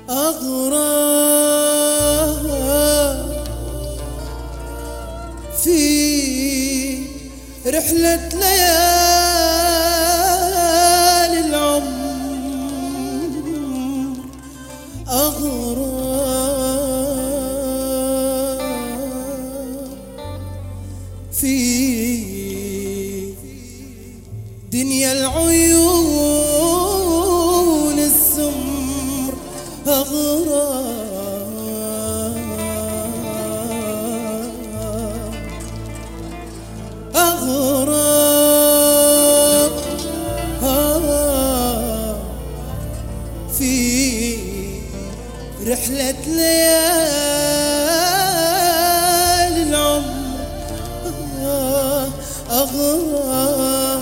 أغراب في رحلة ليالي العمر، أغراب في دنيا العيون السمر، أغراب أغراب في رحلة ليالي العمر، أغراب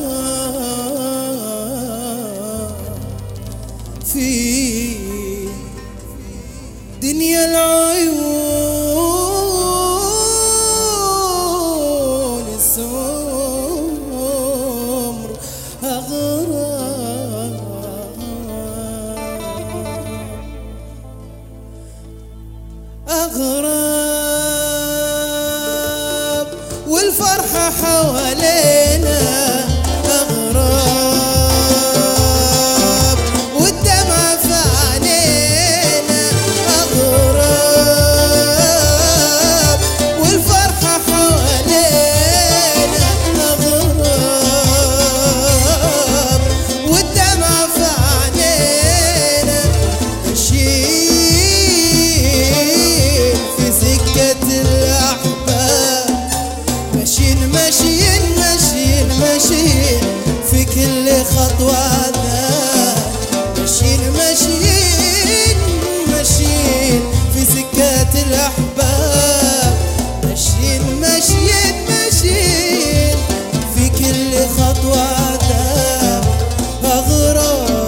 في دنيا العيون السمر، أغراب أغراب والفرحة حوالينا، أغراب والدمع في عينينا، أغراب والفرحة حوالينا، أغراب والدمع في عينينا، ماشيين في سكة الأحباب، ماشيين ماشيين ماشيين ماشيين في كل خطوة ذا، ماشيين ماشيين ماشيين في سكة الأحباب، ماشيين ماشيين ماشيين في كل خطوة ذا، أغراب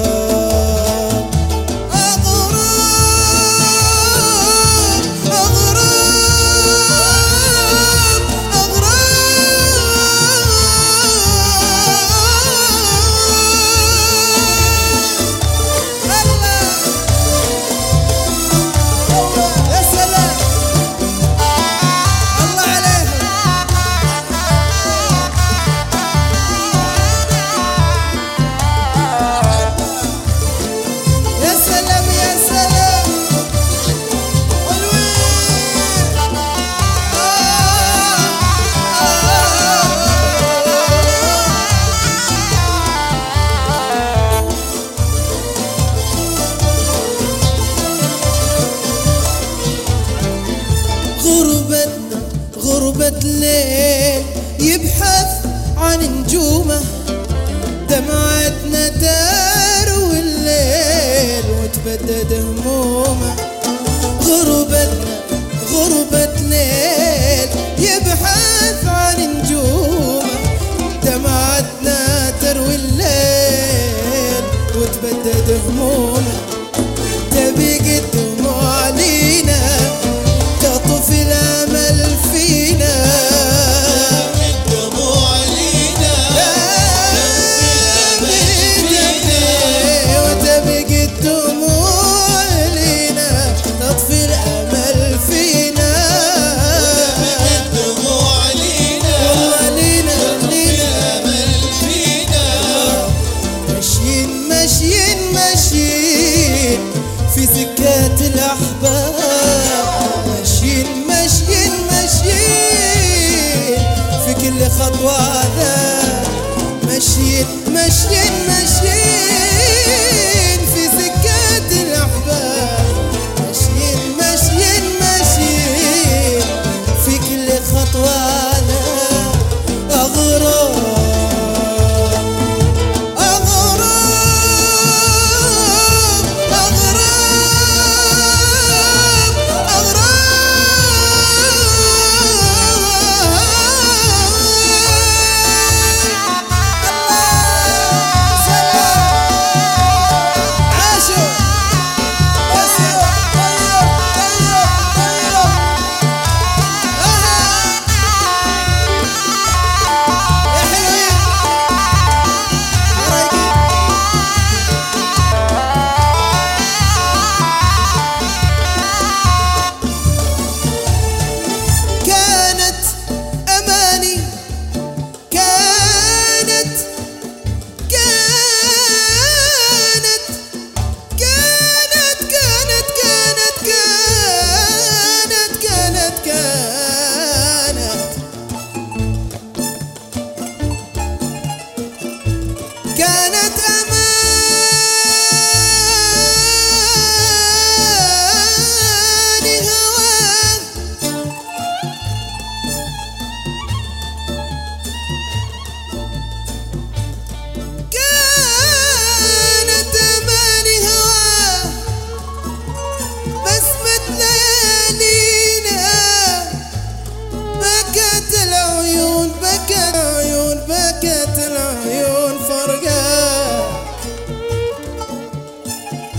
غربة ليل يبحث عن نجومه، دمعتنا تروي الليل وتبدد همومه، غربة ليل يبحث عن نجومه، دمعتنا تروي الليل وتبدد همومه، تبي الدموع لينا تطفي الامل فينا، الدموع لينا وتبقى الدموع لينا تطفي الامل فينا، الدموع لينا والله لينا الامل فينا، ماشيين ماشيين ماشيين في سكات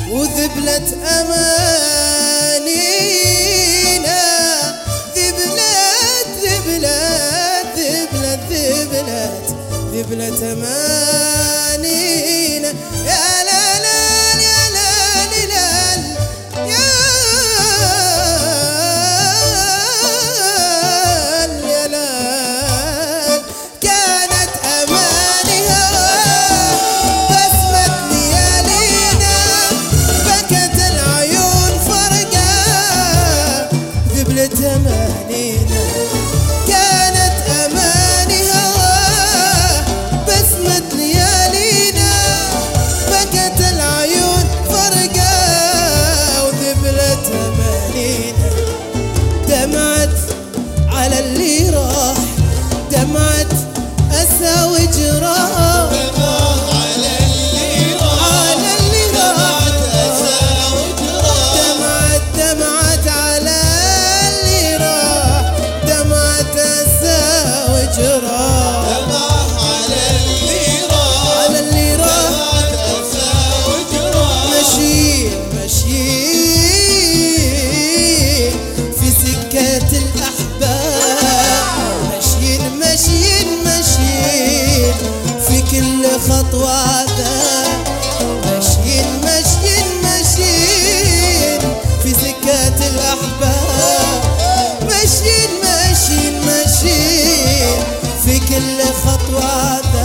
وذبلت أمانينا، ذبلت أمانينا. يا لا لا يا لا لا يا لا، كانت أمانيها بسمة ليالينا، بكت العيون فرقا ذبلت أمانينا. كانت أمانيها بسمة ليالينا، بكت العيون فرقا وذبلت أمانينا. دمعت على اللي راح، دمعت أسى وجراح، على اللي راح، دمعت أسى وجراح. دمعت على اللي راح، دمعت أسى وجراح. على اللي راح، على اللي راح. دمعت أسى وجراح. ماشيين في سكة الأحباب، ماشيين في كل خطوة ذاب. ماشيين في سكة الأحباب، ماشيين في كل خطوة ذاب.